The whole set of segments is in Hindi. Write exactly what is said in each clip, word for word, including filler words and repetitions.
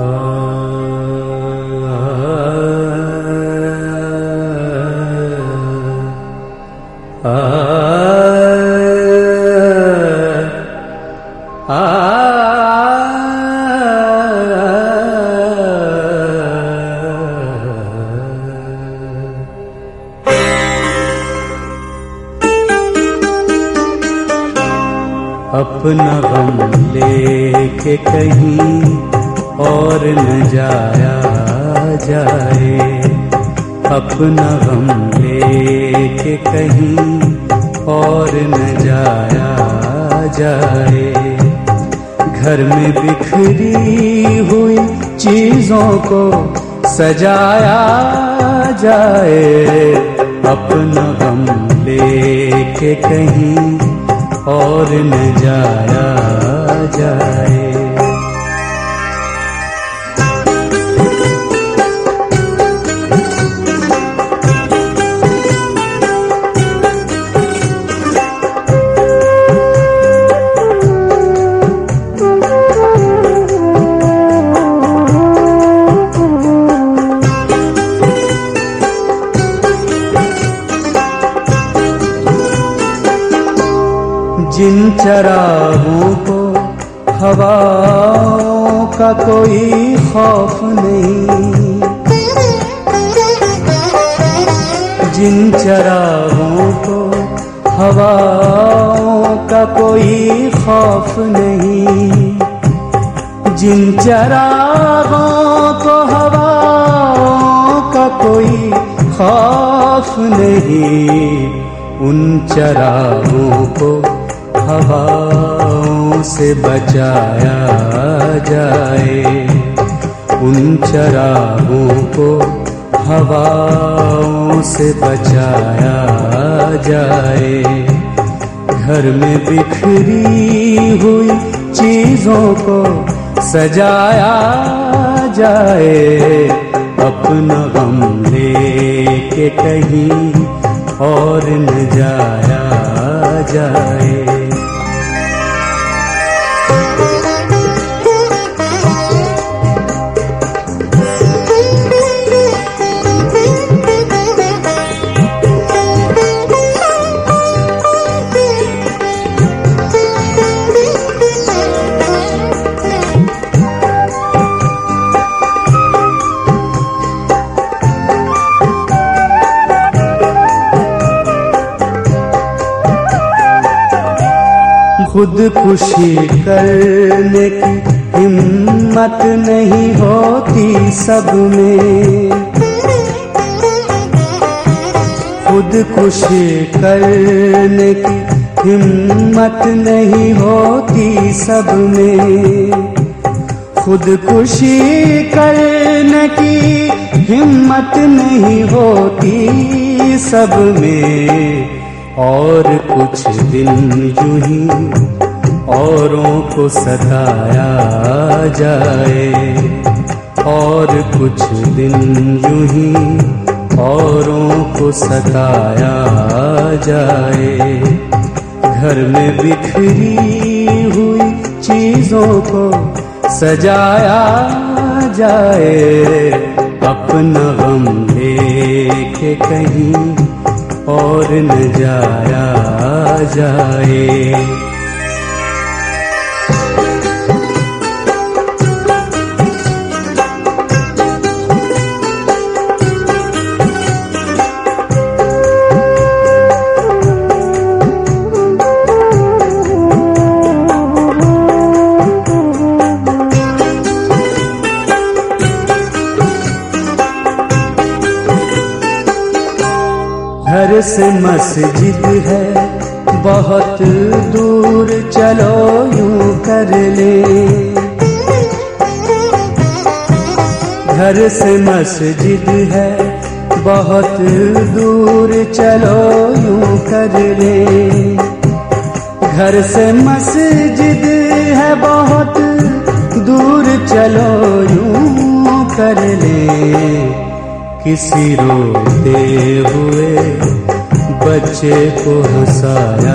अपना गम लेके कहीं और न जाया जाए, अपना गम लेके कहीं और न जाया जाए। घर में बिखरी हुई चीजों को सजाया जाए, अपना गम लेके कहीं और न जाया जाए। जिन चरागों को हवाओं का कोई खौफ नहीं, जिन चरागों को हवाओं का कोई खौफ नहीं, जिन चरागों को हवाओं का कोई खौफ नहीं, उन चरागों को हवाओं से बचाया जाए, उन चरागों को हवाओं से बचाया जाए। घर में बिखरी हुई चीजों को सजाया जाए, अपना गम लेके कहीं और न जाया जाए। खुदकुशी करने की हिम्मत नहीं होती सब में, खुदकुशी करने की हिम्मत नहीं होती सब में, खुदकुशी करने की हिम्मत नहीं होती सब में। और कुछ दिन यूं ही औरों को सताया जाए, और कुछ दिन यूं ही औरों को सताया जाए। घर में बिखरी हुई चीजों को सजाया जाए, अपना गम लेके कहीं और न जाया जाए। घर से मस्जिद है बहुत दूर, चलो यूं कर ले। घर से मस्जिद है बहुत दूर, चलो यूं कर ले। घर से मस्जिद है बहुत दूर, चलो यूं कर ले। किसी रोते हुए बच्चे को हंसाया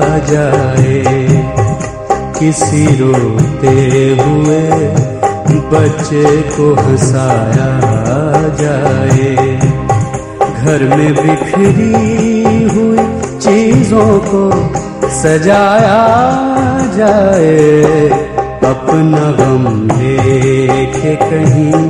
जाए, किसी रोते हुए बच्चे को हंसाया जाए, घर में बिखरी हुई चीजों को सजाया जाए, अपना गम लेके कहीं